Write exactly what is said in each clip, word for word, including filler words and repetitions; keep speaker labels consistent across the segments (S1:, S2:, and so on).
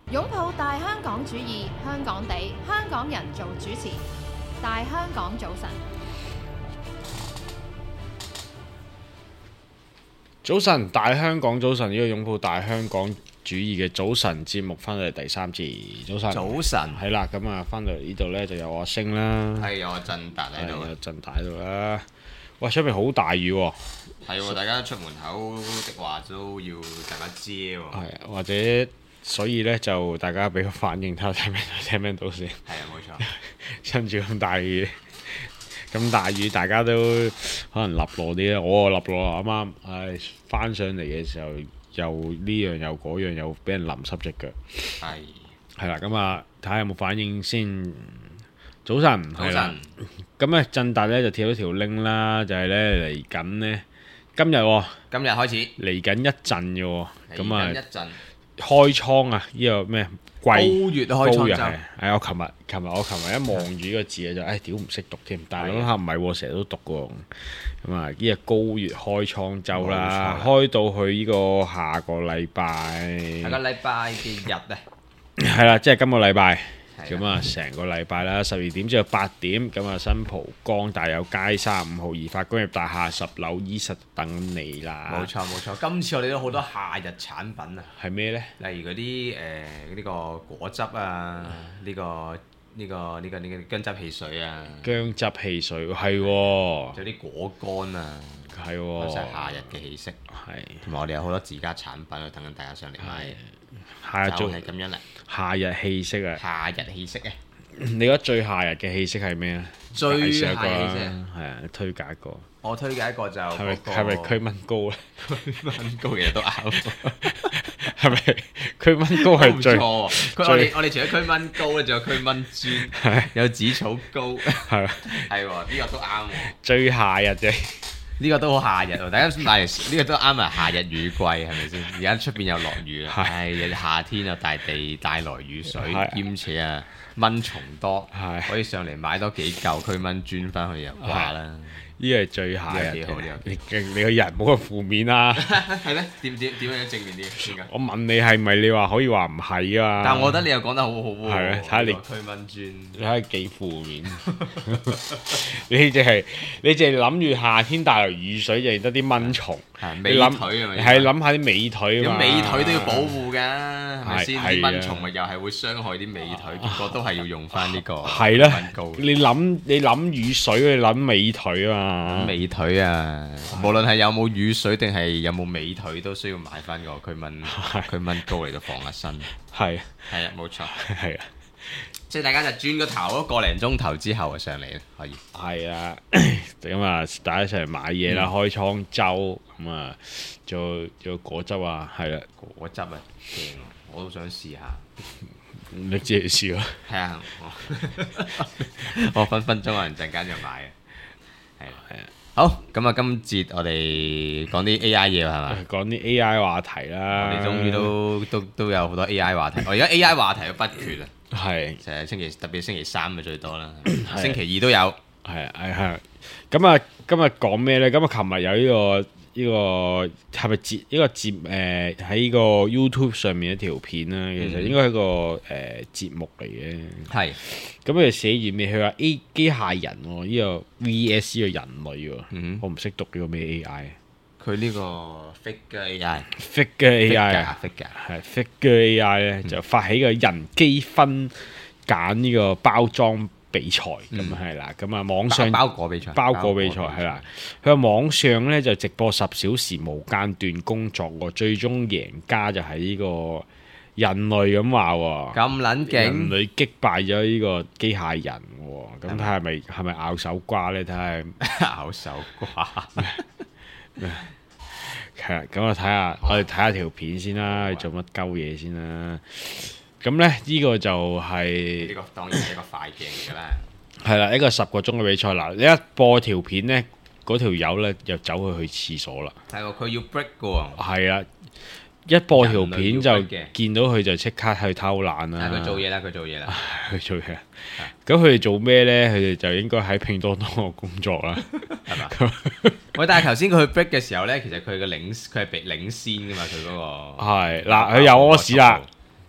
S1: 擁抱大香港主義，香港地，香港人做主持。大香港早晨，
S2: 早晨，大香港早晨，呢個擁抱大香港主義嘅早晨節目翻到嚟第三次。早晨，
S3: 早晨，
S2: 係啦，咁啊，翻到嚟呢度呢，就有我星啦，
S3: 係有我振達喺度，
S2: 有振達喺度啦。哇，出面好大雨喎，
S3: 係喎，大家出門口的話都要大家遮喎。
S2: 係啊，或者所以呢，就大家俾個反應睇下聽唔聽唔聽到先。
S3: 係啊，冇錯。
S2: 趁住咁大雨，咁大雨大家都可能立落啲啦。我啊立落啱啱，唉，翻上嚟嘅時候又呢樣又嗰樣又俾人淋濕隻腳。
S3: 係
S2: 係啦，咁啊睇下有冇反應先。早晨，
S3: 早
S2: 係啦
S3: 晨，
S2: 咁咧振達咧就貼咗條 link 啦，就係咧嚟緊呢，今日喎
S3: 今日開始
S2: 嚟緊一陣嘅喎，咁
S3: 嚟緊
S2: 啊
S3: 一陣
S2: 開倉啊！呢個咩
S3: 高
S2: 貴
S3: 月開
S2: 高
S3: 倉周
S2: 月係，係我琴日琴日我琴日一望住呢個字咧就，唉屌唔識讀添，但係諗下唔係喎，成日都讀喎。咁啊，呢個高月開倉周啦，開到去呢個下個禮拜，
S3: 下個禮拜嘅日啊，
S2: 係啦，即係今個禮拜。
S3: 係
S2: 咁啊，成個禮拜啦，十二點至到八點，咁啊，新蒲崗大有街三十五號怡發工業大廈十樓 E 室等你啦。
S3: 冇錯冇錯。今次我哋都好多夏日產品啊，
S2: 係咩呢？
S3: 例如嗰啲誒呢個果汁啊，呢個呢個呢個呢個薑汁汽水啊，
S2: 薑汁汽水係喎，
S3: 仲有啲果乾啊，
S2: 係
S3: 嗰陣
S2: 喎，
S3: 夏日嘅氣息。
S2: 係
S3: 同埋我哋有好多自家產品啊，等緊大家上嚟買。就
S2: 夏日做
S3: 係咁樣啦，
S2: 夏日氣息啊！
S3: 夏日氣息啊！
S2: 你覺得最夏日嘅氣息係咩啊？
S3: 最
S2: 介紹一個
S3: 夏日氣息
S2: 啦，係啊，推介一個，
S3: 我推介一個就
S2: 係咪
S3: 嗰個
S2: 係咪驅蚊膏咧？
S3: 驅蚊膏嘅都啱，
S2: 係咪驅蚊膏係最
S3: 冇錯喎。佢我哋我哋除咗驅蚊膏咧，仲有驅蚊磚，有紫草膏，
S2: 係啊
S3: 係喎，呢個都啱喎。
S2: 最夏日嘅？
S3: 呢個都好夏日喎，大家買嚟呢個都啱啊！夏日雨季係咪先？而家出邊又落雨啦，係夏天啊，大地帶來雨水，
S2: 係
S3: 兼且啊蚊蟲多，
S2: 係
S3: 可以上嚟買多幾嚿驅蚊磚翻去又掛啦。
S2: 呢個係最夏日
S3: 呢個幾好呢個
S2: 嘅。你你個人冇咁負面啊！
S3: 係咩？點點點樣正面啲先㗎？
S2: 我問你係咪？你話可以話唔係啊？
S3: 但係我覺得你又講得好好喎。
S2: 係咩睇下你
S3: 呢個驅蚊磚。
S2: 你睇下幾負面，你淨係你淨係諗住夏天帶來雨水，就係得啲蚊蟲。
S3: 係美
S2: 你諗
S3: 腿係咪？
S2: 係諗下啲美腿啊嘛。
S3: 咁美腿都要保護㗎，係咪先？
S2: 係係啊
S3: 啲蚊蟲咪又係會傷害啲美腿，結果都係要用翻呢個
S2: 係啦
S3: 蚊膏。
S2: 你諗你諗雨水，你諗美腿啊嘛。
S3: 美腿啊，無論係有冇雨水定係有冇美腿，都需要買翻個驅蚊驅蚊膏嚟到防下身。
S2: 係
S3: 係啊，冇錯。
S2: 係啊。
S3: 即係大家就轉個頭，個零鐘頭之後就上嚟啦，可以。
S2: 係啊，咁啊，大家一齊嚟買嘢啦，開倉周咁啊，做做果汁啊，係啦，
S3: 果汁啊，正喎，我都想試下。
S2: 你自己試咯。
S3: 係啊，我我分分鐘可能陣間就買啊。係啊，係啊。好，咁啊，今節我哋講啲 A I 嘢係嘛？
S2: 講啲 A I 話題啦，
S3: 我哋終於都都都有好多 A I 話題。我而家 A I 話題都不缺啊，
S2: 係
S3: 就係星期特別星期三嘅最多啦，星期二都有。
S2: 係啊係係。咁啊，今日講咩咧？咁啊，琴日有呢個呢個係咪節呢個節誒喺呢個 YouTube 上面一條片啦，其實應該係一個誒節目嚟嘅。
S3: 係。
S2: 咁佢寫住咩？佢話 A 機械人喎，呢個 V S 呢個人類喎。
S3: 嗯
S2: 我唔識讀呢個咩 A I。
S3: 佢呢個 figure A
S2: figure
S3: I，figure
S2: A I 係 figure A I 咧就發起個人機分揀呢個包裝比賽咁係啦，咁啊網上
S3: 包果比賽，
S2: 包果比賽係啦，佢話網上咧就直播十小時無間斷工作喎，最終贏家就係呢個人類咁話喎，
S3: 咁撚
S2: 人
S3: 勁，
S2: 類擊敗咗呢個機械人喎，咁睇下係咪係咪拗手瓜咧？睇下
S3: 咬手瓜。
S2: 係啦，咁我睇下，我哋睇下條片先啦，做乜鳩嘢先啦？咁咧呢個就係
S3: 呢個當然係一個快鏡嚟㗎啦。
S2: 係啦，一個十個鐘嘅比賽啦。你一播條片咧，嗰條友咧又走去去廁所啦。
S3: 係喎，佢要 break 㗎喎。
S2: 係啊，一播條片就
S3: 人類要 break 嘅
S2: 見到佢就即刻去偷懶啦。
S3: 但係佢做嘢啦，佢做嘢啦。
S2: 佢做嘢。咁佢哋做咩咧？佢哋就應該喺拼多多度工作啦。
S3: 係嘛？喂，但係頭先佢去 break 嘅時候咧，其實佢嘅領佢係被領先㗎嘛，佢嗰個
S2: 係嗱，佢又屙屎啦。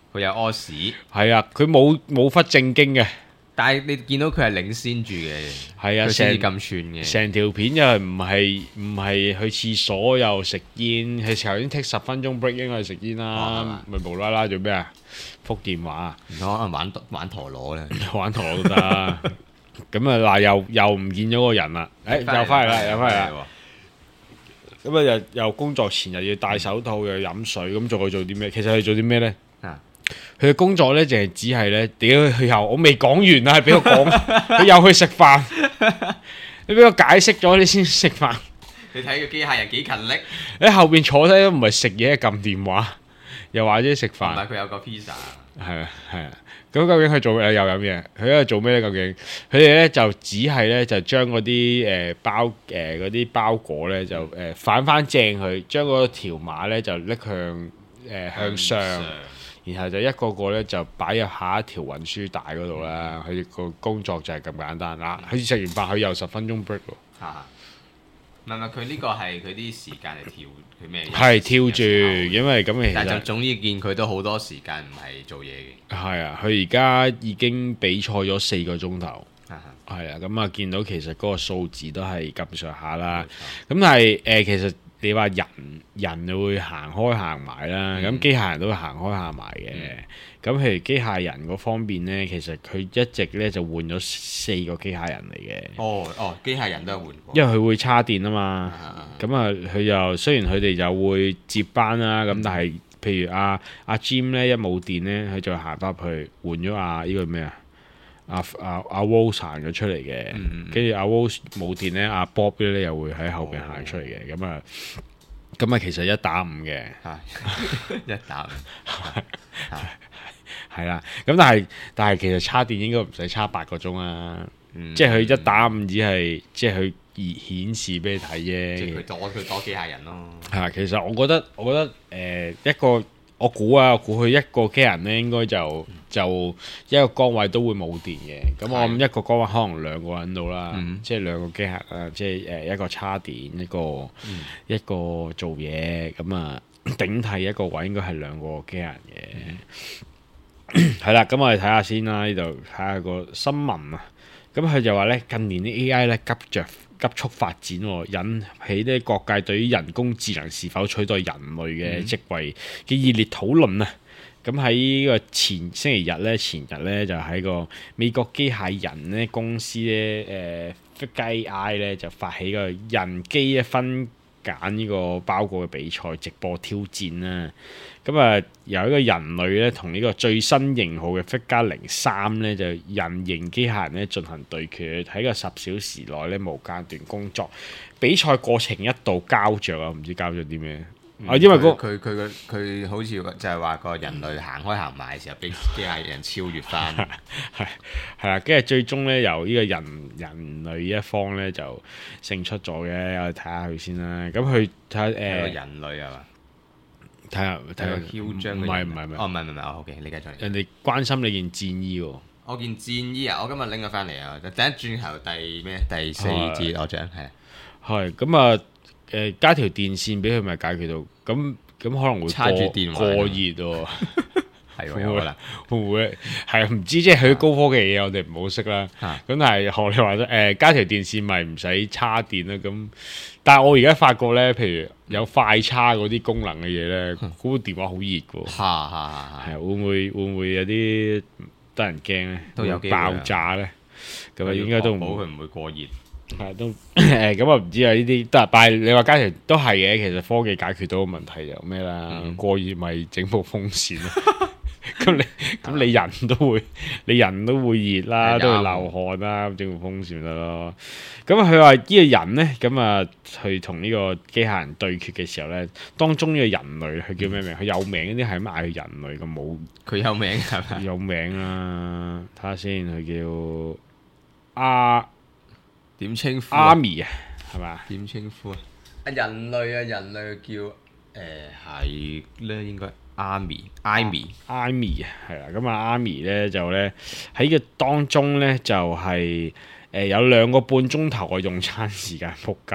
S3: 佢有屙屎，
S2: 係啊，佢冇冇忽正經嘅。
S3: 但係你見到佢係領先住嘅，
S2: 係啊，
S3: 佢先至
S2: 成
S3: 咁串嘅。
S2: 成條片又係唔係唔係去廁所又食煙，係頭先 take 十分鐘 break 應該係食煙啦，咪無啦啦做咩啊？覆電話啊，
S3: 可能玩玩陀螺咧，
S2: 玩陀螺都得。咁啊嗱，又又唔見咗個人啦，誒又翻嚟啦，又翻嚟啦。咁啊又又工作前又要戴手套又飲水，咁仲去做啲咩？其實佢做啲咩咧？
S3: 啊！
S2: 佢嘅工作咧，淨係只係咧，屌佢又我未講完啊，俾我講，佢又去食飯，你俾我解釋咗，你先食飯。
S3: 你睇個機械人幾勤力，
S2: 喺後邊坐低都唔係食嘢，係撳電話，又或者食
S3: 唔
S2: 飯。
S3: 係佢有個 pizza。
S2: 係啊係啊，咁究竟佢做誒又飲嘢？佢喺度做咩咧？究竟佢哋咧就只係咧就將嗰啲誒包誒嗰啲包裹咧就誒、呃、反翻正佢，將嗰條碼咧就拎向誒、呃、向上。然後就一個個咧就擺入下一條運輸帶嗰度啦。佢個工作就係咁簡單啦。佢食完飯佢又十分鐘 break 喎。
S3: 嚇！唔係唔係，佢呢個係佢啲時間嚟跳佢咩？
S2: 係跳住，因為咁其
S3: 但係就
S2: 實
S3: 總之見佢都好多時間唔係做嘢嘅。
S2: 係啊，佢而家已經比賽咗四個鐘頭。
S3: 嚇
S2: 係啊，咁啊見到其實嗰個數字都係咁上下啦。咁但係誒其實。你話人人就會行開行埋啦，咁、嗯、機械人都會行開行埋嘅。咁、嗯、譬如機械人嗰方面呢，其實佢一直咧就換咗四個機械人嚟嘅。
S3: 哦哦，機械人都係換過。
S2: 因為佢會叉電啊嘛。咁啊，佢又雖然佢哋就會接班啦，咁、嗯、但係譬如阿、啊、阿、啊、Jim 咧一冇電呢，佢就行翻去換咗阿呢個咩啊？阿阿阿 Wall 行咗出嚟嘅，跟住阿 Wall 冇電咧，阿 Bob 咧又會喺後邊行出嚟嘅，咁啊，咁啊其實一打五嘅，
S3: 一打五，
S2: 係啦，咁但係但係其實叉電應該唔使叉八個鐘啊，即係佢一打五只係即係佢顯示俾你睇啫，
S3: 即係佢多佢多機械人咯。
S2: 係啊，其實我覺得我覺得誒、呃、一個。我估啊，我估佢一個機人咧，應該就就一個崗位都會冇電嘅。咁我諗一個崗位可能兩個人到啦，嗯、即係兩個機械啊，即係誒一個叉電，一個、嗯、一個做嘢。咁啊，頂替一個位應該係兩個機人嘅。係啦、嗯，咁我哋睇下先啦，呢度睇下個新聞啊。咁佢就話咧，近年啲 A I 咧急着急速發展，引起咧各界對於人工智能是否取代人類嘅職位嘅熱烈討論啊！咁喺呢個前星期日咧，前日咧就喺個美國機械人咧公司咧，誒 Figure A I 咧就發起個人機嘅分揀呢個包裹嘅比賽直播挑戰啦。咁啊，由一個人類咧同呢個最新型號嘅 Figure 零三咧就人形機械人咧進行對決，喺個十小時內咧無間斷工作。比賽過程一度膠着啊，唔知膠着啲咩啊？因為嗰
S3: 佢佢佢佢好似就係話個人類行開行埋嘅時候，俾機械人超越翻。
S2: 係係啦，跟住最終咧由呢個人人類一方咧就勝出咗嘅，我哋睇下佢先啦。咁佢睇下誒
S3: 人類係嘛？
S2: 睇下睇下
S3: 囂張嘅，
S2: 唔係唔係唔係，
S3: 哦唔係唔係哦 OK，你繼續。
S2: 人哋關心你件戰衣喎。
S3: 我件戰衣啊，我今日拎咗翻嚟啊，第一轉頭第咩第四節攞獎係。
S2: 係咁啊！誒加條電線俾佢，咪解決到。咁咁可能會
S3: 插住電
S2: 過熱喎。
S3: 係
S2: 會唔會？會唔會？係唔知，即係佢高科技嘅嘢，我哋唔好識啦。咁但係學你話齋，誒加條電線咪唔使叉電啦。咁但係我而家發覺咧，譬如有快叉嗰啲功能嘅嘢咧，嗰個電話好熱嘅。
S3: 嚇嚇嚇！
S2: 係會唔會會唔會有啲得人驚咧？
S3: 都有機會
S2: 爆炸咧。咁啊，應該都唔
S3: 好，佢唔會過熱。
S2: 係都誒咁啊，唔知啊呢啲得，但係你話加條都係嘅。其實科技解決到個問題就咩啦？嗯、過熱咪整部風扇咯。咁你咁你人都會，你人都會熱啦，都會流汗啦，整部風扇得咯。咁佢話呢個人咧，咁啊去同呢個機械人對決嘅時候咧，當中呢個人類佢叫咩名？佢、嗯、有名嗰啲係乜嗌佢人類嘅冇？佢
S3: 有名係咪？
S2: 有名啊！睇下先，佢叫阿。
S3: 點稱呼
S2: 阿咪啊，係嘛？
S3: 點稱呼啊？啊人類啊，人類叫誒係咧，應該阿咪，艾咪，
S2: 艾咪啊，係啦。咁啊，阿咪咧就咧喺個當中咧就係、是、誒、呃、有兩個半鐘頭嘅用餐時間，仆街。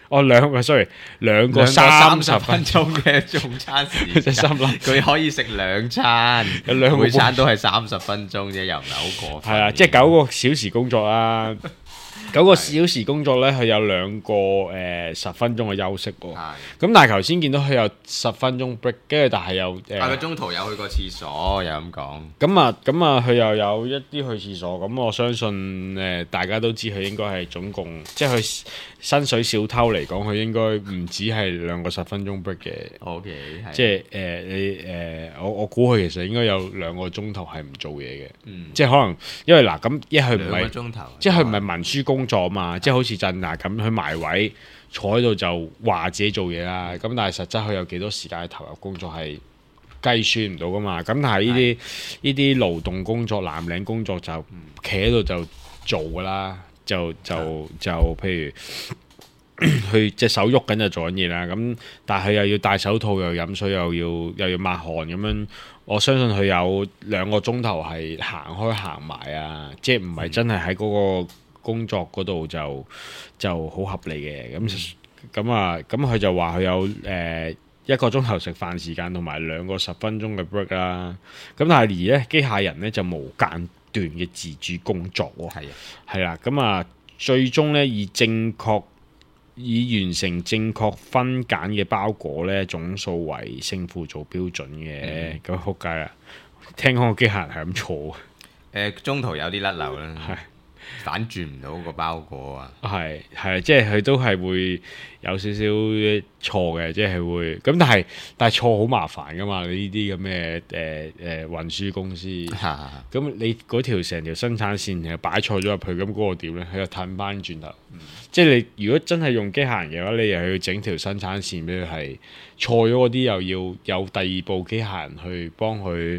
S2: 哦兩個 sorry 兩個
S3: 兩個
S2: 三十
S3: 三十分
S2: 分鐘，
S3: 鐘嘅用餐時間，
S2: 就心諗
S3: 佢可以食兩餐，
S2: 有兩個
S3: 每餐都係三十分鐘啫，又唔係好過分。
S2: 係啊，即係九個小時工作啦。九個小時工作咧，佢有兩個誒十分鐘嘅休息喎。
S3: 係，
S2: 咁但係頭先見到佢有十分鐘 break，跟住但係又誒，
S3: 但係佢中途有去過廁所，又咁講。
S2: 咁啊咁啊，佢又有一啲去廁所。咁我相信誒大家都知佢應該係總共，即係佢薪水小偷嚟講，佢應該唔止係兩個十分鐘 break 嘅。
S3: O K，
S2: 即係誒你誒我我估佢其實應該有兩個鐘頭係唔做嘢嘅。
S3: 嗯，
S2: 即係可能因為嗱咁一佢唔
S3: 兩個
S2: 係。
S3: 鐘頭，
S2: 即係佢唔係文書工作嘛，即係好似鎮牙咁，佢埋位坐喺度就話自己做嘢啦。咁但係實質佢有幾多時間去投入工作係計算唔到噶嘛。咁但係呢啲呢啲勞動工作、藍領工作就企喺度就做噶啦，就就就譬如佢隻手喐緊就做緊嘢啦。咁但係佢又要戴手套，又飲水，又要又要抹汗咁樣。我相信佢有兩個鐘頭係行開行埋啊，即係唔係真係喺嗰個工作嗰度就就好合理嘅。咁咁啊，咁佢就話佢有誒、呃、一個鐘頭食飯時間同埋兩個十分鐘嘅 break 啦。咁但係而咧機械人咧就無間斷嘅自主工作喎。
S3: 係啊，
S2: 係啦，咁啊最終咧以正確以完成正確分揀嘅包裹咧，總數為勝負做標準嘅。咁仆街啦！聽講個機械人係咁錯
S3: 誒中途有啲甩漏啦，
S2: 係
S3: 反轉唔到個包裹啊。
S2: 係係，即係佢都係會有少少錯嘅，即係會咁。但係但係錯好麻煩噶嘛？你呢啲咁嘅誒誒運輸公司，咁你嗰條成條生產線係擺錯咗入去，咁嗰個點咧？佢又褪翻轉頭。嗯、即係你如果真係用機械人嘅話，你又要整條生產線俾佢係錯咗嗰啲，又要有第二部機械人去幫佢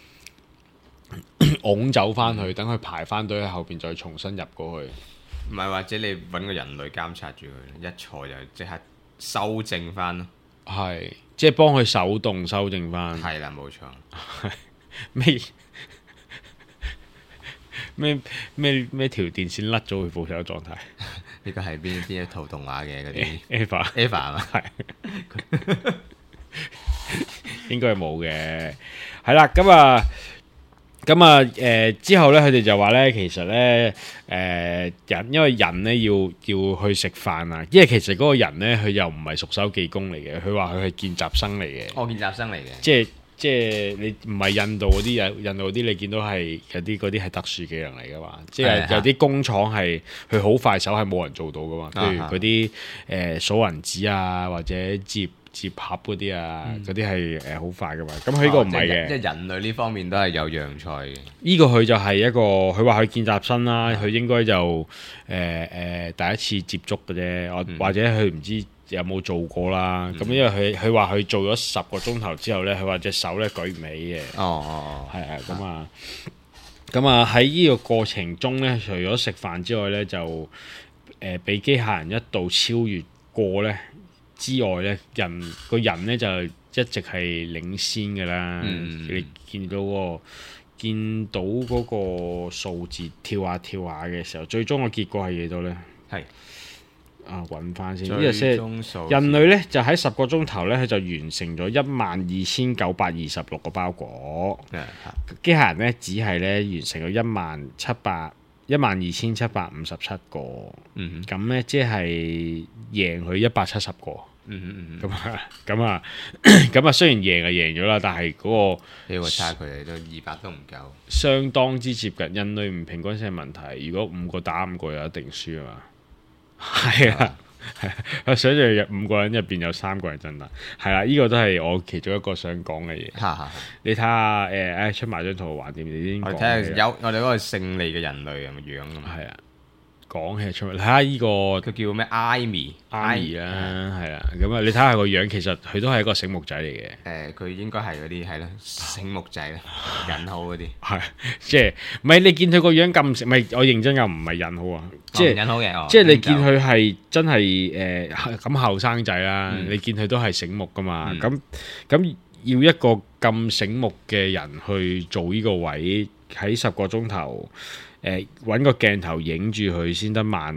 S2: 拱走翻去，等佢排翻隊喺後邊，再重新入過去。
S3: 唔係，或者你揾個人類監察住佢，一錯就即刻修正翻咯。
S2: 係，即係幫佢手動修正翻。
S3: 係啦，冇錯。
S2: 咩咩咩咩條電線甩咗，佢保守狀態。
S3: 呢個係邊邊一套動畫嘅嗰啲
S2: Eva
S3: Eva 啊嘛，
S2: 係應該係冇嘅。係啦，咁啊。咁啊，誒、呃、之後咧，佢哋就話咧，其實咧，誒、呃、人因為人咧要要去食飯啊，因為其實嗰個人咧，佢又唔係熟手技工嚟嘅，佢話佢係見習生嚟嘅。
S3: 哦，見習生嚟嘅。
S2: 即係即係你唔係印度嗰啲人，印度嗰啲你見到係有啲嗰啲係特殊技能嚟噶嘛？即係有啲工廠係佢好快手係冇人做到噶嘛？譬如嗰啲誒數銀紙啊，或者接接盒嗰啲啊，嗰啲係誒好快噶嘛。咁佢呢個唔係嘅，
S3: 即係人類呢方面都係有洋菜嘅。
S2: 呢個佢就係一個，佢話佢見習生啦，佢應該就誒誒、呃呃、第一次接觸嘅啫，我、嗯、或者佢唔知有冇做過啦。咁、嗯、因為佢佢話佢做咗十個鐘頭之後咧，佢話隻手咧舉唔起嘅。哦哦哦，係啊，咁啊，咁啊喺呢個過程中咧，除咗食飯之外咧，就誒俾、呃、機械人一度超越過咧。之外咧，人個人咧就一直係領先嘅啦。嗯、你見到、個見到嗰個數字跳下跳下嘅時候，最終個結果係幾多咧？係是啊，揾翻先。呢個先人類咧就喺十個鐘頭咧，佢就完成咗一萬二千九百二十六個包裹。嗯、機械人咧只係咧完成咗一萬七百一萬二千七百五十七個。嗯，咁咧即係贏佢一百七十個。嗯嗯嗯，咁啊，咁啊，咁啊，雖然贏就贏咗啦，但係嗰、嗰個
S3: 呢個差距嚟到二百都唔夠，
S2: 相當之接近。人類唔平均性問題，如果五個打五個就一定輸啊嘛。係啊，係啊，想象五個人入邊有三個人真啦。係啦，呢、呢個都係我其中一個想講嘅嘢。你睇下誒，誒出埋張圖橫掂，你先講。我睇下
S3: 有我哋嗰個勝利嘅人類咁嘅樣啊嘛。係啊。
S2: 講起出嚟，睇下呢個
S3: 佢叫咩？Amy，Amy
S2: 啦，係啦。咁啊，你睇下個樣，其實佢都係一個醒目仔嚟嘅。
S3: 誒，佢應該係嗰啲係咯，醒目仔啦，引號嗰啲。
S2: 係，即係唔係你見佢個樣咁醒？唔係我認真又唔係引號啊，即係
S3: 引號嘅。
S2: 即係你見佢係真係誒咁後生仔啦，你見佢都係醒目噶嘛？咁咁要一個咁醒目嘅人去做呢個位，喺十個鐘頭。誒揾、呃、個鏡頭影住佢先得萬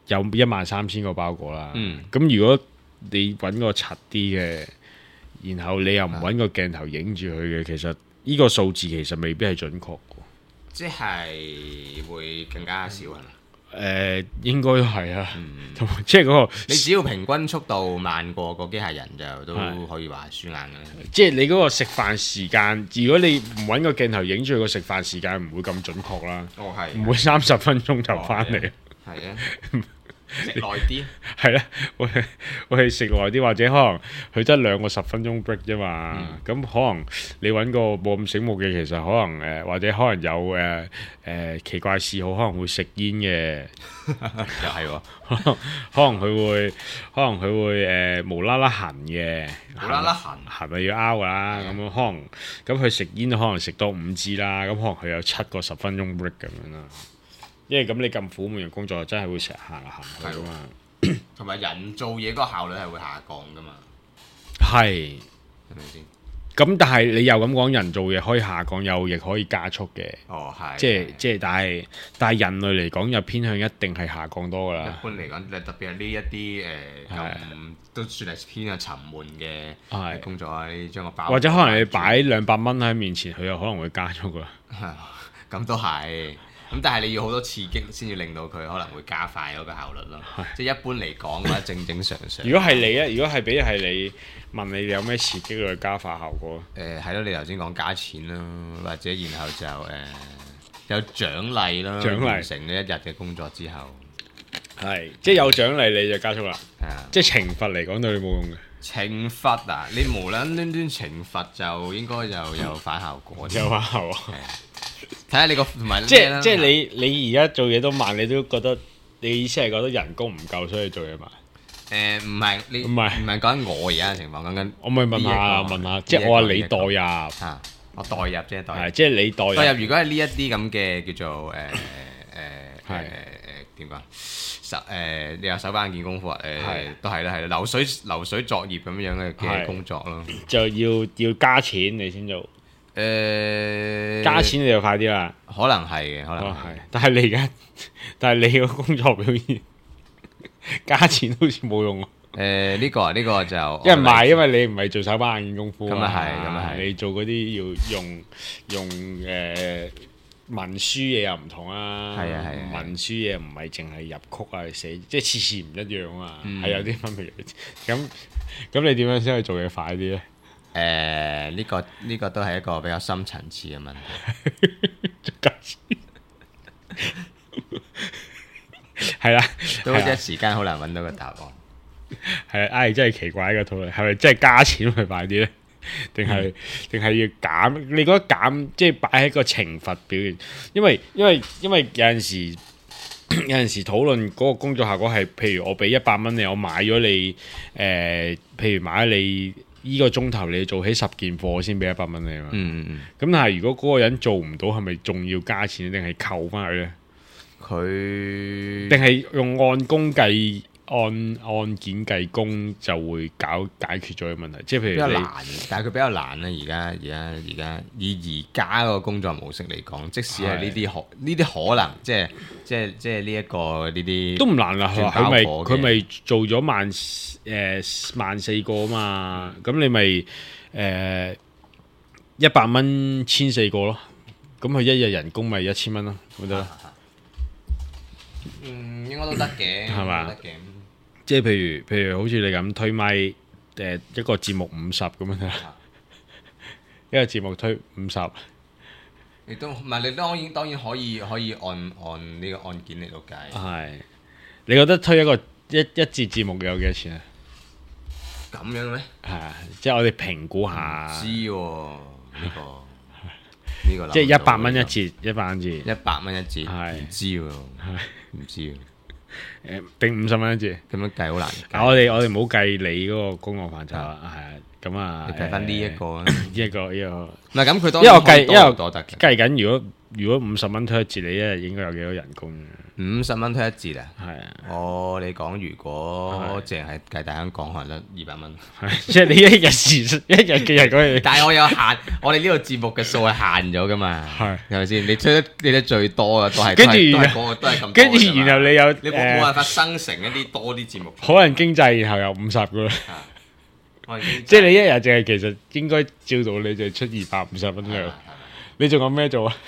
S2: 有一萬三千個包裹啦。
S3: 嗯
S2: 咁如果你揾個柒啲嘅，然後你又唔揾個鏡頭影住佢嘅，其實呢個數字其實未必係準確嘅。
S3: 即係會更加少係嘛？
S2: 誒、呃，應該係啊，
S3: 嗯
S2: 同埋即係嗰個，
S3: 你只要平均速度慢過個機械人就都
S2: 係
S3: 可以話輸硬嘅啦。
S2: 即係你嗰個食飯時間，如果你唔揾個鏡頭影住佢個食飯時間，唔會咁準確啦，
S3: 哦係，
S2: 唔會三十分鐘就翻嚟。
S3: 係啊，食耐啲。
S2: 係啦，我係我係食耐啲，或者可能佢得兩個十分鐘 break 啫嘛。咁、可能你揾個冇咁醒目嘅，其實可能誒、呃，或者可能有誒誒、呃呃、奇怪嗜好，可能會食煙嘅，
S3: 又係喎，
S2: 可能可能佢會，可能佢會誒、呃、無啦啦痕嘅，
S3: 無啦啦痕
S2: 痕咪要拗噶啦。咁樣可能咁佢食煙可能食多五支啦，咁可能佢有七個十分鐘 break 咁樣啦。因為咁你咁苦悶嘅工作，真係會成日行嚟行去噶嘛。
S3: 同埋人做嘢嗰個效率係會下降噶嘛，
S2: 係，
S3: 係咪先？
S2: 咁但係你又咁講，人做嘢可以下降，又亦可以加速嘅。
S3: 哦，係。
S2: 即係即係，但係但係人類嚟講，又偏向一定係下降多噶啦。
S3: 一般嚟講，特別係呢一啲誒
S2: 係
S3: 咁都算係偏向沉悶嘅
S2: 係
S3: 工作啊！你將個包
S2: 或者可能你擺兩百蚊喺面前，佢有可能會加速噶。
S3: 咁都係。咁但係你要好多刺激先至令到佢可能會加快嗰個效率咯。即係一般嚟講嘅話，正正常常。
S2: 如果係你咧，如果係比係你問你有咩刺激去加快效果？
S3: 誒係咯，你頭先講加錢啦，或者然後就誒、呃、有獎勵啦，
S2: 獎勵
S3: 完成呢一日嘅工作之後，
S2: 係即係有獎勵你就加速啦。
S3: 係啊，
S2: 即係懲罰嚟講對你冇用嘅。
S3: 懲罰啊！你無撚端端懲罰就應該就有反效果。
S2: 有啊，係喎。
S3: 係啊睇下你個同埋
S2: 即係即係你你而家做嘢都慢，你都覺得你意思係覺得人工唔夠，所以做嘢慢。
S3: 誒唔係你
S2: 唔係
S3: 唔係講緊我而家嘅情況，講緊
S2: 我咪問下
S3: 呢一個
S2: 問下，即係我話你代入，
S3: 啊，我代入啫，代入
S2: 係即係你代入。
S3: 代入如果係呢一啲咁嘅叫做誒誒誒誒
S2: 係
S3: 誒點講手誒你話手板件功夫啊誒
S2: 係
S3: 都係啦係啦流水流水作業咁樣嘅嘅
S2: 係
S3: 工作咯。
S2: 就要要加錢你先做，
S3: 誒
S2: 加錢你就快啲啦。
S3: 可能係嘅，可能
S2: 哦
S3: 係
S2: 係，但係你而家但係你個工作表現加錢好似冇用喎。
S3: 誒呢個啊呢個就
S2: 因為唔係，因為你唔係做手板眼見功夫
S3: 咁啊係咁啊係
S2: 你做嗰啲要用用誒文書嘢又唔同啊。
S3: 係啊係啊
S2: 文書嘢唔係淨係入曲啊寫，即係次次唔一樣啊，
S3: 嗯
S2: 係有啲分別。咁咁你點樣先可以做嘢快啲咧？
S3: 誒呢個呢個都係一個比較深層次嘅問題。
S2: 加錢係啦，
S3: 都一時間好難揾到個答案。
S2: 係啊，唉，真係奇怪呢個討論，係咪真係加錢會快啲咧？定係定係要減？你覺得減即係擺喺個懲罰表現？因為因為因為有陣時有陣時討論嗰個工作效果係，譬如我俾一百蚊你，我買咗你誒、呃，譬如買咗你依個鐘頭你做起十件貨先俾一百蚊你啊嘛。
S3: 嗯嗯
S2: 咁但係如果嗰個人做唔到，係咪仲要加錢，定係扣翻佢咧？
S3: 佢
S2: 定係用按工計？按按件計工就會搞解決咗嘅問題，即係譬如你
S3: 比較難，但係佢比較難啦。而家而家而家以而家個工作模式嚟講，即使係呢啲可呢啲可能，即係即係即係呢一個呢啲
S2: 都唔難啦。佢佢咪
S3: 轉爆火嘅
S2: 佢咪做咗萬誒萬四個啊嘛，咁你咪誒一百蚊千四個咯，咁佢一日人工咪一千蚊咯，咁得啦。
S3: 嗯，應該都得嘅，
S2: 係嘛
S3: 得嘅。
S2: 即係譬如譬如好似你咁推咪誒、呃、一個節目五十咁樣啦，一個節目推五十，
S3: 亦都唔係你當然當然可以可以按按呢個案件嚟到計。
S2: 係你覺得推一個一一節節目有幾多錢啊？
S3: 咁樣咩？
S2: 係啊，即係我哋評估下，
S3: 知喎呢個呢個諗唔到，
S2: 即係一百蚊一節，一百蚊一節，
S3: 一百蚊一節，
S2: 係
S3: 唔知喎，唔知喎，
S2: 誒定五十蚊一節。
S3: 咁樣計好難
S2: 嗱，我哋我哋唔好計你嗰個公共範疇啦，係啊，咁啊，
S3: 你睇翻呢一個啊，
S2: 呢一個呢個，
S3: 唔係咁佢當
S2: 因為我計
S3: 然可以多
S2: 因為
S3: 多得嘅，
S2: 計緊如果如果五十蚊推一折，你一日應該有幾多人工嘅？
S3: 五十蚊推一折啊！
S2: 係啊，
S3: 哦，你講如果淨係計大香港，可能得二百蚊。
S2: 係即係你一日時一日嘅人工，
S3: 但係我有限，我哋呢個節目嘅數係限咗噶嘛，
S2: 係
S3: 係咪先？你推得你得最多嘅都係
S2: 跟住
S3: 都係都係嗰個都係咁多㗎嘛。
S2: 跟住然後你有
S3: 你冇冇辦法生成一啲多啲節目。
S2: 可能經濟，然後有五十個啦。
S3: 我已經
S2: 即係你一日淨係其實應該照到你就出二百五十蚊糧，
S3: 係咪
S2: 你仲有咩做啊？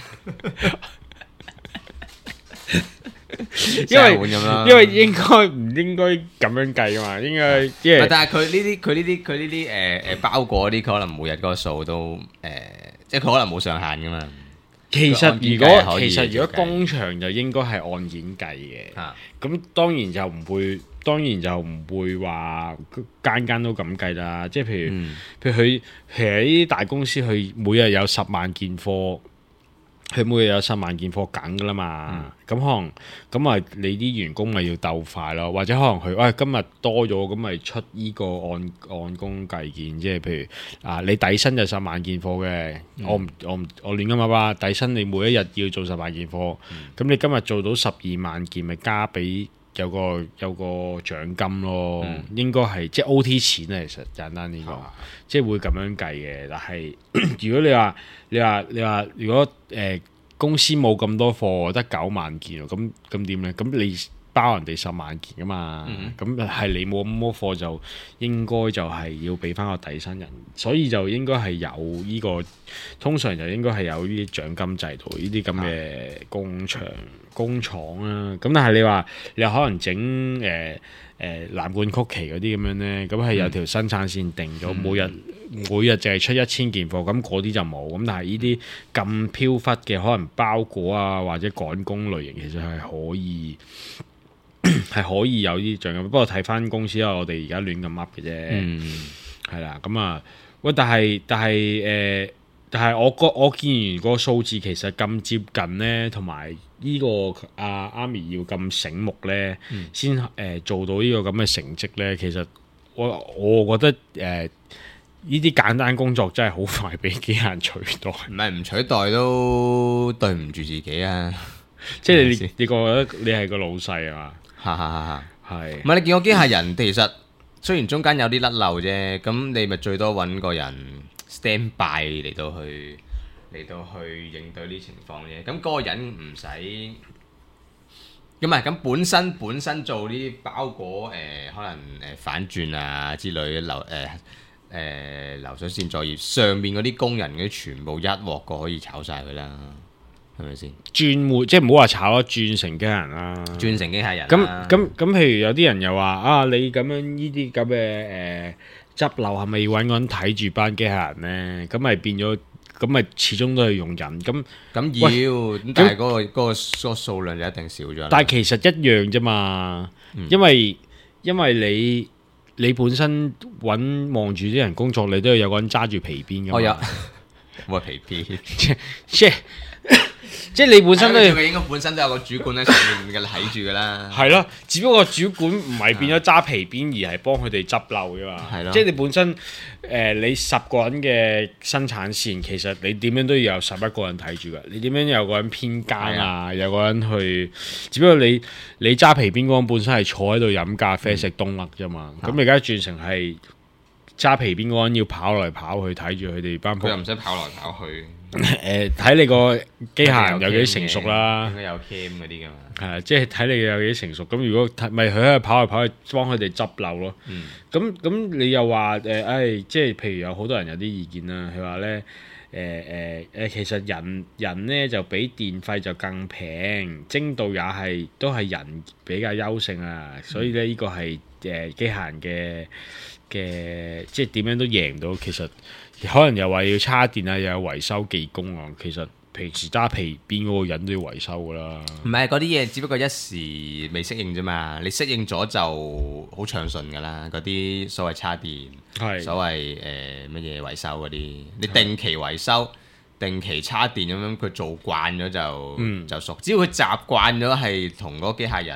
S2: 因為
S3: 成碗咁啦
S2: 因為應該唔應該咁樣計噶嘛，應該因為
S3: 但係佢呢啲佢呢啲佢呢啲誒誒包裹嗰啲，佢可能每日嗰個數都誒，即係佢可能冇上限噶嘛。
S2: 其實如果
S3: 按件計係可以
S2: 其實如果
S3: 計
S2: 工場就應該係按件計嘅，
S3: 啊
S2: 咁當然就唔會，當然就唔會話間間都咁計啦。即係譬如
S3: 嗯
S2: 譬如佢其實呢啲大公司，佢每日有十萬件貨。佢每日有十萬件貨緊噶啦嘛，咁、可能咁啊，你啲員工咪要鬥快咯，或者可能佢喂、哎、今日多咗，咁咪出呢個按按工計件，即係譬如啊，你底薪就十萬件貨嘅、嗯，我唔我唔我亂咁話吧，底薪你每一日要做十萬件貨，咁、嗯、你今日做到十二萬件，咪加俾有個有個獎金咯，嗯、應該係即係 O T 錢啊，其實簡單啲講，嗯、即係會咁樣計嘅。但係如果你話你話你話如果誒、呃、公司冇咁多貨，得九萬件，咁咁點咧？咁你包人哋十萬件噶嘛？咁係、嗯、你冇咁多貨，就應該就係要俾翻個底薪人，所以就應該係有呢、呢個，通常就應該係有呢啲獎金制度，呢啲咁嘅工場、嗯、工廠啦。咁但係你話你可能整誒誒藍罐曲奇嗰啲咁樣咧，咁係有條生產線定咗、嗯，每日每日淨係出一千件貨，咁嗰啲就冇。咁但係呢啲咁飄忽嘅，可能包裹啊或者趕工類型，其實係可以。係可以有啲獎金，不過睇翻公司啦，我哋而家亂咁噏嘅啫，係啦、嗯，咁啊，喂，但係但係誒、呃，但係我個我見完個數字其實咁接近咧，同埋呢個阿阿咪要咁醒目咧，先誒、嗯呃、做到呢個咁嘅成績咧，其實我我覺得誒呢啲簡單工作真係好快俾機械人取代，
S3: 唔係唔取代都對唔住自己啊！
S2: 即係你你你覺得你係個老細啊嘛？
S3: 哈哈哈！
S2: 係，
S3: 唔係你見過機械人？其實雖然中間有啲甩漏啫，咁你咪最多揾個人 stand by 嚟到去嚟到去應對呢情況啫。咁嗰個人唔使，咁係咁本身本身做呢啲包裹誒、呃，可能誒、呃、反轉啊之類流誒誒流水線作業，上面嗰啲工人嗰啲全部一鑊過可以炒晒佢啦。係咪先
S2: 轉換即係唔好話炒咗轉成機械人啦，
S3: 轉成機械人。
S2: 咁咁咁，譬如有啲人又話啊，你咁樣呢啲咁嘅誒執漏係咪要揾個人睇住班機械人咧？咁咪變咗，咁咪始終都係用人。咁
S3: 咁要，咁但係嗰個嗰個嗰個數量就一定少咗。
S2: 但係其實一樣啫嘛，因為因為你你本身揾望住啲人工作，你都要有個人揸住皮鞭㗎嘛。
S3: 我有，我皮鞭，
S2: 即即。即係你本身都
S3: 佢應該本身都有個主管喺上面嘅睇住噶啦。
S2: 係咯，只不過主管唔係變咗揸皮鞭，而係幫佢哋執漏噶嘛。係咯，即係你本身誒、呃，你十個人嘅生產線，其實你點樣都要有十一個人睇住噶。你點樣有個人偏更啊？的有個人去，只不過你你揸皮鞭嗰個人本身係坐喺度飲咖啡食冬甩啫嘛。咁而家轉成係揸皮鞭嗰個人要跑來跑去睇住佢哋班。
S3: 佢又唔使跑來跑去。
S2: 誒，睇你個機械人有幾成熟啦，
S3: 應該有 cam 嗰啲噶嘛。
S2: 係啊，即係睇你有幾成熟。咁如果咪佢喺度跑嚟跑去幫佢哋執漏咯。咁咁、嗯、你又話誒，誒、呃，即係譬如有好多人有啲意見啦。佢話咧，誒誒誒，其實人人咧就比電費就更平，精度也係都係人比較優勝啊。所以咧呢個係誒機械人嘅嘅，即係點樣都贏唔到。其實。可能又話要叉電啊，又有維修技工啊。其實平時揸皮鞭嗰個人都要維修噶啦。
S3: 唔係嗰啲嘢，只不過一時未適應啫嘛。你適應咗就好暢順噶啦。嗰啲所謂叉電，
S2: 係
S3: 所謂誒乜嘢維修嗰啲，你定期維修、定期叉電咁樣，佢做慣咗就、嗯、就熟。只要佢習慣咗係同嗰個機械人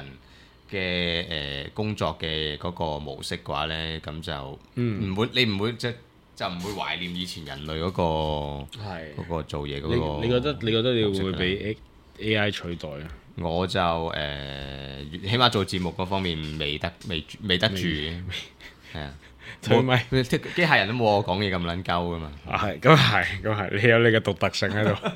S3: 嘅誒、呃、工作嘅嗰個模式嘅話咧，咁就唔會、嗯、你唔會即就唔會懷念以前人類嗰、個
S2: 係
S3: 嗰個做嘢嗰、個。
S2: 你你覺得你覺得你會唔會
S3: 模式
S2: 俾 A A I 取代啊？
S3: 我就誒、呃，起碼做節目嗰方面未得未未得住嘅，係啊。
S2: 佢咪
S3: 冇機械人都冇我講嘢咁撚鳩噶嘛。
S2: 啊係，咁係咁係，你有你嘅獨特性喺度。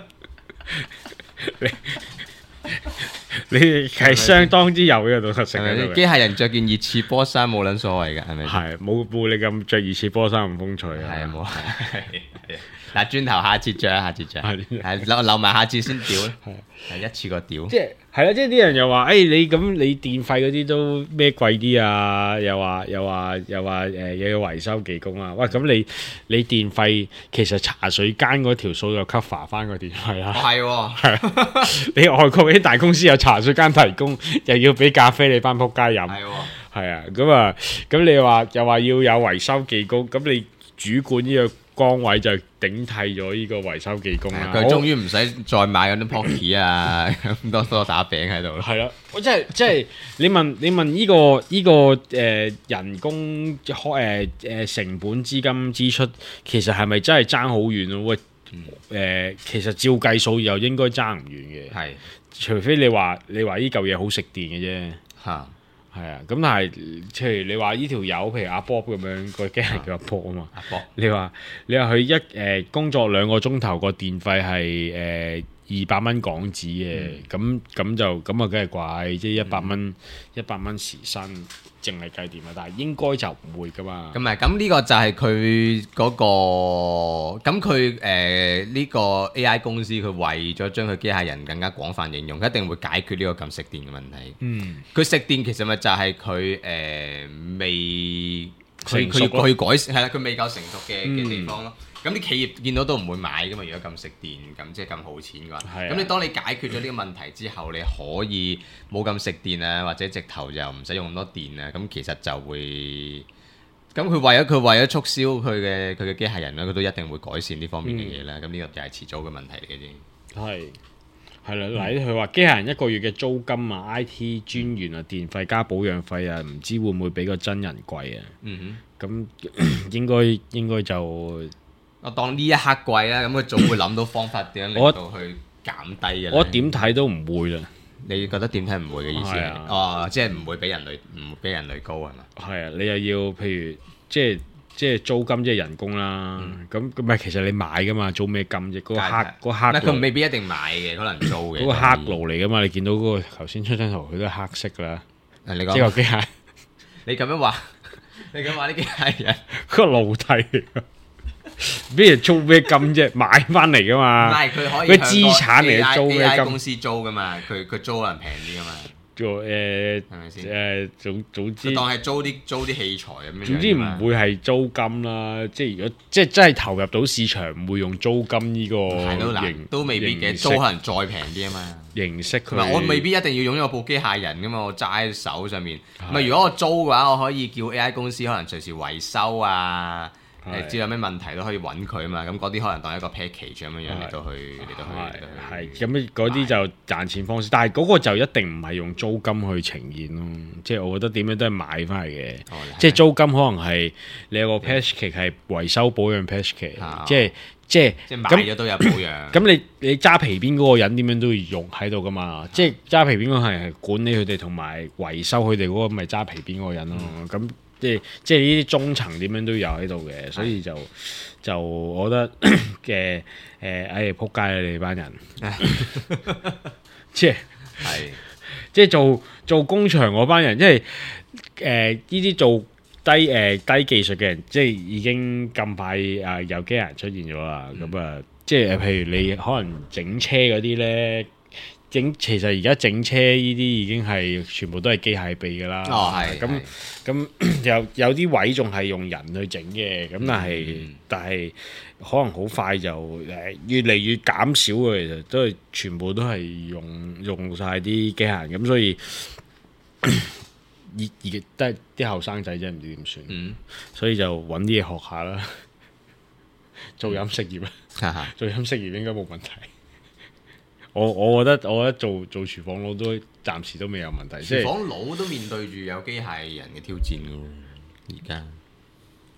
S2: 你你係相當之有呢個獨特性
S3: 係咪先？
S2: 喺度嘅。
S3: 機械人着件熱刺波衫冇撚所謂㗎，係咪先？
S2: 係冇冇你咁着熱刺波衫咁風趣啊！
S3: 係啊，冇係係嗱，轉頭下節着啊，下節着
S2: 係
S3: 係留留埋下節先屌咧，係一次過屌。
S2: 即係係啦，即係啲人又話：，誒、哎、你咁你電費嗰啲都咩貴啲啊？又話又話又話誒又要維修技工啊！喂，咁你你電費其實茶水間嗰條數就 cover 翻個電費啦。
S3: 係喎，
S2: 係你外國啲大公司有茶水間提供，又要俾咖啡你班仆街飲。
S3: 係喎，
S2: 係啊，咁啊，咁你話又話要有維修技工，咁你主管呢個崗位就頂替咗呢個維修技工啦。
S3: 佢終於唔使再買嗰啲 Pocky 啊，咁多多打餅喺度啦。
S2: 係啦，我真係即係你問你問呢、個呢、個誒、呃、人工開誒誒成本資金支出，其實係咪真係爭好遠咯？喂，誒、呃、其實照計數又應該爭唔遠嘅，
S3: 係
S2: 除非你話你話呢嚿嘢好食電嘅啫。
S3: 嚇，
S2: 係啊，咁但係譬如你話呢條友，譬如阿 Bob 咁樣，個機係叫阿 Bob 啊嘛。
S3: 阿博
S2: 你話你話佢一誒、呃、工作兩個鐘頭個電費係誒二百蚊港紙嘅，咁咁、
S3: 嗯、
S2: 就咁啊，梗係貴，即係一百蚊一百蚊時薪，淨係計電費，但係應該就唔會噶嘛。
S3: 咁咪咁呢個就係佢嗰個，咁佢誒呢個 A I 公司佢為咗將佢機械人更加廣泛應用，一定會解決呢個咁食電嘅問題。
S2: 嗯，
S3: 佢食電其實咪就係佢誒未，佢
S2: 成熟咯
S3: 佢要去改善係啦，佢未夠成熟嘅嘅
S2: 嗯
S3: 地方咯。咁啲企業見到都唔會買噶嘛，如果咁食電，咁即係咁耗錢嘅話。
S2: 係啊
S3: 咁你當你解決咗呢個問題之後，你可以冇咁食電啊，或者直頭就唔使用咁多電啊，咁其實就會，咁佢為咗佢為咗促銷佢嘅佢嘅機械人咧，佢都一定會改善呢方面嘅嘢啦。咁呢、個就係遲早嘅問題嚟嘅啫。
S2: 係係啦，嗱佢話機械人一個月嘅租金啊、I T 專員啊、電費加保養費啊，唔知會唔會比個真人貴啊？
S3: 嗯
S2: 咁應該應該就。
S3: 哼，我當呢一刻貴啦，咁佢總會諗到方法點樣令到去減低嘅。
S2: 我點睇都唔會啦。
S3: 你覺得點睇唔會嘅意思係？
S2: 係啊
S3: 哦，即係唔會比人類唔會比人類高係嘛？
S2: 係啊，你又要譬如即係即係租金即係人工啦。咁咁唔係其實你買噶嘛，租咩金啫？嗰個黑嗰個黑
S3: 嗱，佢
S2: 奴
S3: 未必一定買嘅，可能租嘅。
S2: 嗰個黑奴嚟噶嘛？你見到嗰個頭先出張圖，佢都係黑色噶啦，
S3: 誒，你
S2: 即係
S3: 講，
S2: 個機械
S3: 你咁樣話，你咁話啲機械人，
S2: 嗰個奴隸嚟㗎。邊人租咩金啫？買翻嚟噶
S3: 唔
S2: 嘛？
S3: 係佢可以
S2: 佢資產嚟
S3: 向個
S2: 租
S3: A
S2: 咩
S3: I
S2: 金
S3: 公司租噶嘛？佢佢租可能平啲噶嘛？
S2: 做誒
S3: 係咪先？
S2: 誒總總之
S3: 佢當係租啲租啲器材咁樣樣㗎嘛。
S2: 總之唔會係租金啦。即係如果即係真係投入到市場，唔會用租金呢個
S3: 係都難，
S2: 形
S3: 都未必嘅，
S2: 形式
S3: 租可能再平啲啊嘛。
S2: 形式佢
S3: 唔係我未必一定要擁有部機械人噶嘛，我揸喺手上面。唔
S2: 係
S3: 係如果我租嘅話，我可以叫 A I 公司可能隨時維修啊，
S2: 係
S3: 誒知道有咩問題都可以揾佢啊嘛。咁嗰啲可能當一個 package 咁樣樣嚟到去嚟到去嚟到
S2: 係
S3: 去。
S2: 咁嗰啲就賺錢方式，但係嗰個就一定唔係用租金去呈現咯。即係我覺得點樣都係買翻嚟嘅。
S3: 哦
S2: 即係租金可能係你有個 patch kit 係維修保養 patch kit，
S3: 啊
S2: 即係即係
S3: 即係買
S2: 咁
S3: 咗都有保養。
S2: 咁你你揸皮鞭嗰個人點樣都要用喺度噶嘛？即係揸皮鞭嗰個係係管理佢哋同埋維修佢哋嗰個咪揸皮鞭嗰個人咯。咁、即係即係呢啲中層點樣都有喺度嘅，所以就就我覺得嘅誒，唉撲街啊你哋班人，即係
S3: 係
S2: 即係做做工場嗰班人，即係誒呢啲做低誒、呃、低技術嘅人，即係已經咁快啊、呃、有機械人出現咗啦。咁啊、嗯，即係譬如你可能整車嗰啲咧，整其實而家整車呢啲已經係全部都係機械臂噶啦。
S3: 哦係
S2: 咁咁有有啲位仲係用人去整嘅，咁但係、
S3: 嗯
S2: 但係可能好快就誒越嚟越減少嘅，其實都係全部都係用用曬啲機械人，咁所以而而都係啲後生仔真係唔知點算，
S3: 嗯，
S2: 所以就揾啲嘢學下啦，做飲食業啦，
S3: 哈哈
S2: 做飲食業應該冇問題。我我覺得我覺得做做廚房佬都暫時都未有問題，即係
S3: 廚房佬都面對住有機械人嘅挑戰嘅喎，而家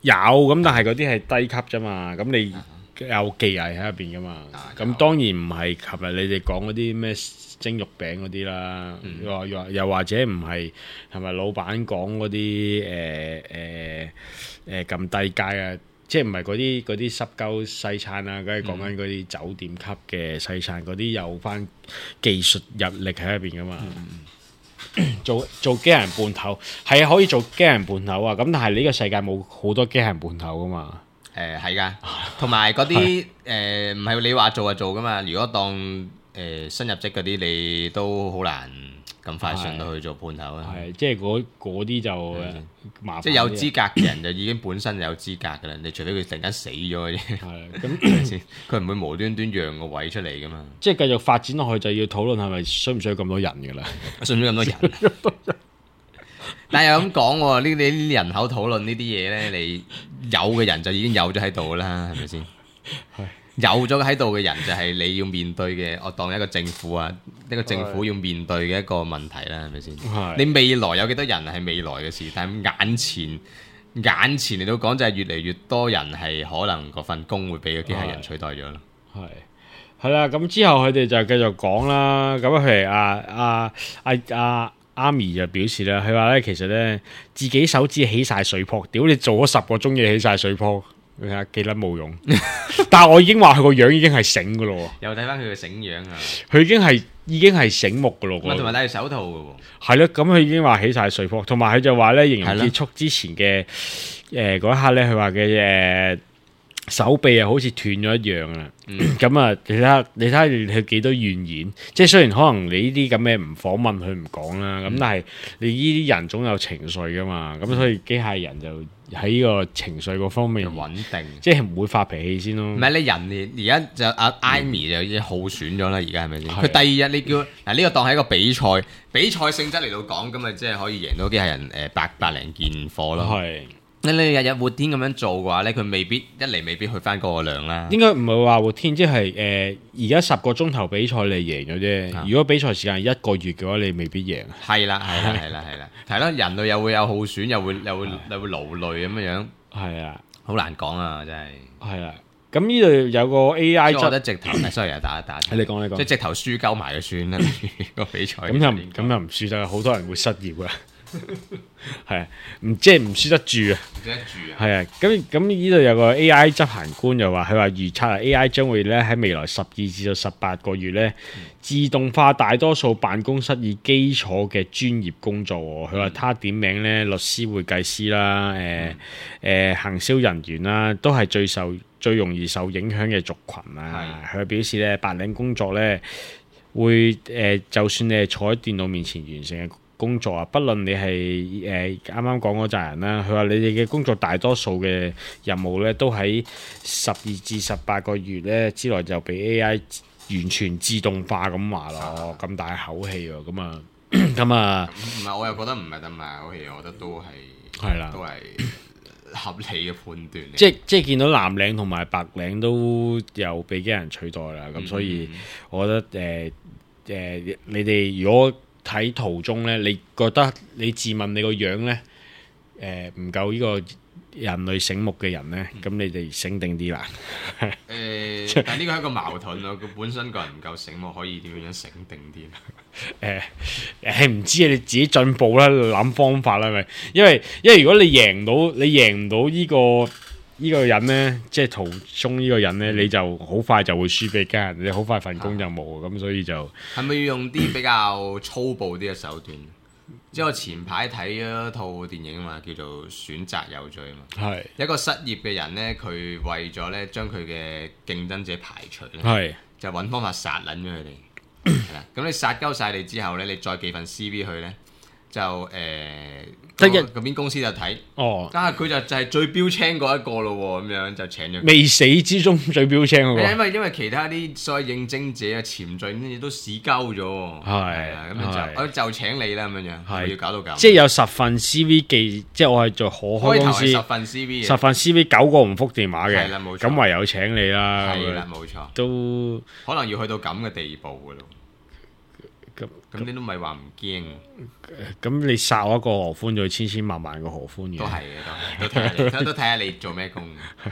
S2: 有咁，但係嗰啲係低級啫嘛。咁你有技藝喺入邊噶嘛？咁、啊、當然唔係琴日你哋講嗰啲咩蒸肉餅嗰啲啦。又又、嗯、又或者唔係係咪老闆講嗰啲誒誒誒咁低階啊？即係唔係嗰啲嗰啲濕鳩西餐啦？梗係講緊嗰啲酒店級嘅西餐，嗰啲有翻技術日曆喺入邊噶嘛？嗯、做做機械人半頭係啊，可以做機械人半頭啊！咁但係呢個世界冇好多機械人半頭噶嘛？
S3: 誒係㗎，同埋嗰啲誒唔係你話做就做噶嘛？如果當誒、呃、新入職嗰啲，你都好難咁快上到去做半頭啊！
S2: 係即係嗰啲就麻煩，
S3: 即係有資格嘅人就已經本身有資格㗎啦。你除非佢突然間死咗嘅啫，
S2: 係咁
S3: 先，佢唔會無端端讓個位出嚟噶嘛。
S2: 即係繼續發展落去就要討論係咪需唔需要咁多人㗎啦？
S3: 需唔需要咁多人？但係又咁講喎，呢啲呢啲人口討論呢啲嘢咧，你有嘅人就已經有咗喺度啦，係咪先？有咗喺度嘅人就係你要面對嘅，我當一個政府啊，一個政府要面對嘅一個問題啦，係咪先？你未來有幾多人係未來嘅事，但係眼前眼前嚟到講就係越嚟越多人係可能嗰份工會俾個機械人取代咗咯。
S2: 係係啦，咁之後佢哋就繼續講啦。咁譬如阿阿阿阿阿咪就表示啦，佢話咧其實咧自己手指起晒水泡，屌你做咗十個鐘嘢起晒水泡。你睇下幾撚冇用，但係我已經話佢個樣已經係醒噶咯。
S3: 又睇翻佢嘅醒樣啊！
S2: 佢已經係已經係醒目噶咯。
S3: 同埋戴手套噶喎。係
S2: 咯，咁佢已經話起晒水泡，同埋佢就話咧，形容結束之前嘅誒嗰一刻咧，佢話嘅誒手臂啊，好似斷咗一樣啊。咁啊、嗯，你睇下，你睇下佢幾多怨言。即係雖然可能你呢啲咁嘅唔訪問佢唔講啦，咁、嗯、但係你呢啲人總有情緒噶嘛。咁、嗯、所以機械人就喺呢個情緒嗰方面
S3: 穩定，
S2: 即係唔會發脾氣先咯。
S3: 唔係你人而家就阿 Amy 就已經耗損咗啦，而家係咪先？佢的第二日你叫嗱呢個當係一個比賽，比賽性質嚟到講，咁咪即係可以贏到機械人誒百百零件貨咯。係。你日日活天咁樣做嘅話咧，佢未必一嚟未必去翻嗰個量啦。應該
S2: 唔係話活天，即係誒而家十個鐘頭比賽你贏咗啫。啊、如果比賽時間係一個月嘅話，你未必贏。
S3: 係啦，係啦，係啦，係啦，係咯。人類又會有耗損，又會又會又會勞累咁樣樣。係啊，好難講啊，真係。係啊，咁呢度有個 A I 質，我覺得直頭，sorry 啊，打一打。你講你講，即係直頭輸鳩埋就算啦，個比賽。咁又咁又唔輸得，好多人會失業啊。係啊，唔即係唔輸得住啊，唔輸得住啊，係啊，咁咁呢度有個 A I 執行官就話，佢話預測啊 A I 將會咧喺未來十二至到十八個月咧，嗯、自動化大多數辦公室以基礎嘅專業工作。佢話他點名咧，律師、會計師啦，誒、呃、誒、嗯呃、行銷人員啦，都係最受最容易受影響嘅族群啊。佢的表示咧，白領工作咧會誒、呃，就算你係坐喺電腦面前完成嘅工作啊，不論你係誒啱啱講嗰扎人啦，佢話你哋嘅工作大多數嘅任務咧，都喺十二至十八個月咧之內就俾 A I 完全自動化咁話咯，咁大口氣喎，咁啊，咁啊，唔係我又覺得唔係咁大口氣，我覺得都係係啦，都係合理嘅判斷。即即係見到藍領同埋白領都有被機器人取代啦，咁、嗯、所以我覺得誒誒、呃呃，你哋如果睇圖中咧，你覺得你自問你個樣咧，誒唔夠呢個人類醒目嘅人咧，咁、嗯、你哋醒定啲啦。誒、呃，但係呢個係一個矛盾咯。佢本身個人唔夠醒目，可以點樣醒定啲？誒誒，唔知啊，你自己進步啦，諗方法啦，咪因為因為如果你贏到，你贏唔到呢個。呢個人呢，即係途中呢個人呢，你就好快就會輸俾家人，你好快份工就冇，咁、啊、所以就係咪要用啲比較粗暴啲嘅手段？即係我前排睇咗套電影啊嘛，叫做《選擇有罪》啊嘛，係一個失業嘅人呢，佢為咗呢將佢嘅競爭者排除咧，係就揾方法殺撚咗佢哋。係啦，咁你殺鳩晒你之後呢，你再寄份 C V 去呢，就誒。呃即係嗰邊公司就睇，哦，但係佢就就係最標青嗰一個咯，咁樣就請咗。未死之中最標青嗰個。因為因為其他啲所謂應徵者啊、潛在啲嘢都屎鳩咗，係啊，咁就我就請你啦，咁樣樣，係要搞到咁。即係有十份 C V 寄，即係我係做可開公司，十份 C V，十份 C V 九個唔覆電話嘅，係啦冇錯。咁唯有請你啦，係啦冇錯，都可能要去到咁嘅地步噶咯。
S2: 咁
S3: 咁你都咪話唔驚，
S2: 咁你殺我一個何歡，就千千萬萬個何歡嘅。
S3: 都係嘅，都係都睇下你，都睇下你做咩工，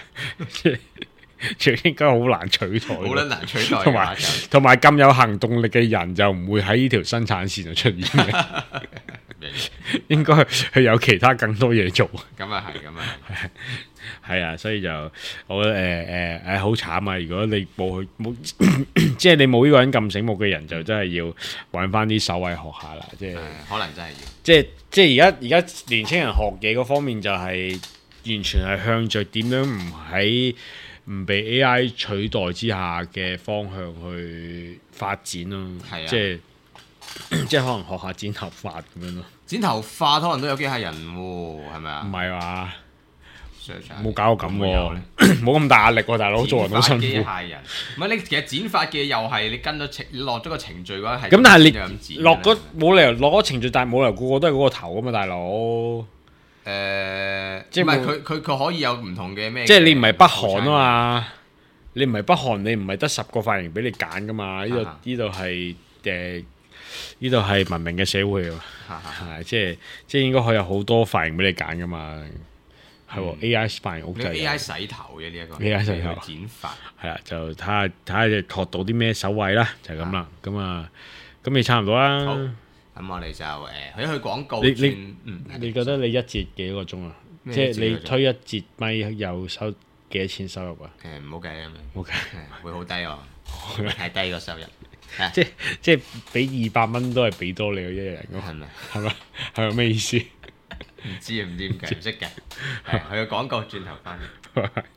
S2: 即係應該好難取代。
S3: 好撚難取代嘅
S2: 同埋
S3: 話就
S2: 同埋咁有行動力嘅人就唔會喺呢條生產線度出現嘅。應該係有其他更多嘢做。
S3: 咁啊係，咁啊係。
S2: 係啊，所以就我覺得誒誒誒好慘啊！如果你冇去冇，即係你冇呢個人咁醒目嘅人，就真係要揾翻啲手藝學下啦。即係
S3: 可能真係要。
S2: 即係即係而家而家年青人學嘢嗰方面就係完全係向着點樣唔喺唔被 A I 取代之下嘅方向去發展咯。
S3: 係啊，
S2: 即係即係可能學下剪頭髮咁樣咯。
S3: 剪頭髮可能都有機械人喎，係咪啊？
S2: 唔係話。
S3: 冇
S2: 搞到咁喎，冇咁大壓力喎，大佬做人好辛苦。
S3: 機械人，唔係你其實剪髮嘅又係你跟咗程落咗個程序嘅話係。
S2: 咁但係你落嗰冇理由落咗程序，但係冇理由個個都係嗰個頭啊嘛，大佬。誒，
S3: 即係唔係佢佢佢可以有唔同嘅咩？
S2: 即係你唔係北韓啊嘛，你唔係北韓，你唔係得十個髮型俾你揀噶嘛？呢度呢度係誒呢度係文明嘅社會啊，係即係即係應該可以有好多髮型俾你揀噶嘛。係喎 A I 髮型屋就係
S3: A I 洗頭嘅呢一個
S2: A I 洗頭
S3: 剪髮
S2: 係啦，就睇下睇下你學到啲咩手位啦，就係咁啦。咁啊，咁你差唔多啦。
S3: 好，咁我哋就誒去一去廣告。
S2: 你你嗯，你覺得你一節幾個鐘啊？即係你推一節咪有收幾多錢收入啊？
S3: 誒唔好計咁樣，
S2: 唔好計，
S3: 會好低喎，太低個收入。
S2: 即係即係俾二百蚊都係俾多你一個人㗎嘛？
S3: 係咪？
S2: 係咪？係咪咩意思？
S3: 唔知啊，唔知點計，唔識嘅。係去個廣告，轉頭翻嚟。